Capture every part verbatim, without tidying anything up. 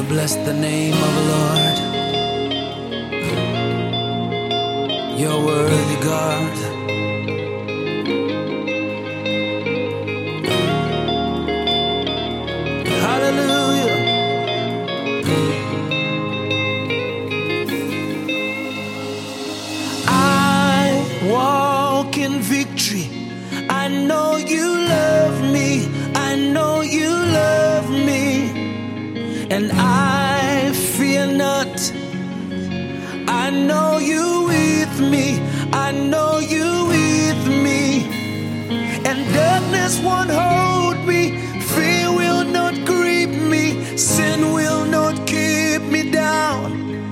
bless the name of the Lord. You're worthy, God. Hallelujah. I walk in victory. I know you love me. I know you love me. And I fear not. I know you with me. I know you with me. And darkness won't hold me. Fear will not grip me. Sin will not keep me down.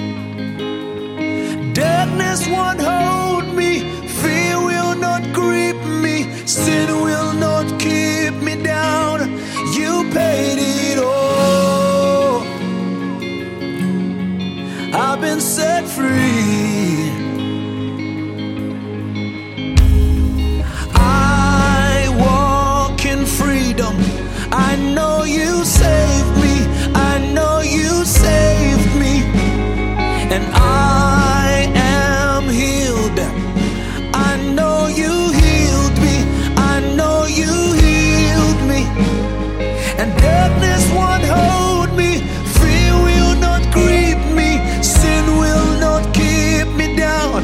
Darkness won't hold me. Fear will not grip me. Sin will not keep me down. You paid it all. I've been set free. I walk in freedom. I know you saved me. I know you saved me. And I am healed. I know you healed me. I know you healed me. And darkness won't hold me. Fear will not grip me. Sin will not keep me down.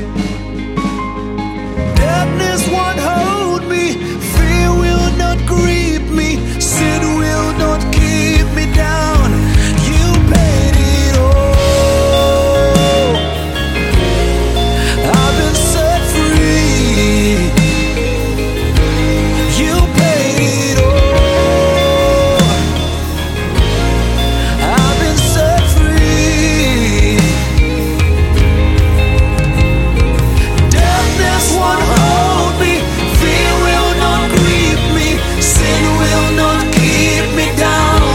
Darkness won't hold me. Fear will not grip me. Sin will not keep me down. You paid it all. I've been set free. You paid it all. I've been set free. Darkness won't hold me. Fear will not grip me. Sin will not keep me down.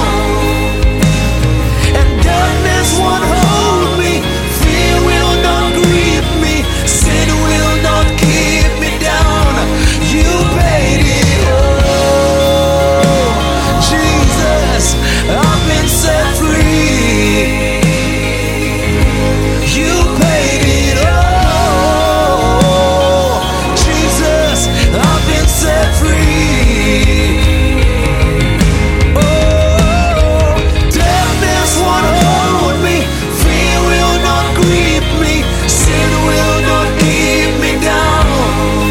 And darkness won't hold me. Fear will not grip me. Sin will not keep me down. You paid it all. Jesus, I've been set free. You paid it all. Jesus, I've been set free. Oh, darkness won't hold me. Fear will not grip me. Sin will not keep me down.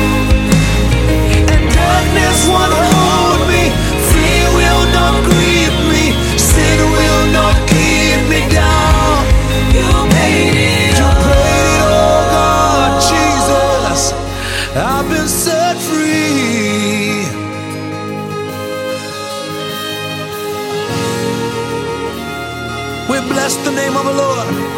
And darkness won't hold me. Fear will not grip me. Sin will not keep me down. You made it. You paid it all, God, Jesus. I've been set free. We bless the name of the Lord.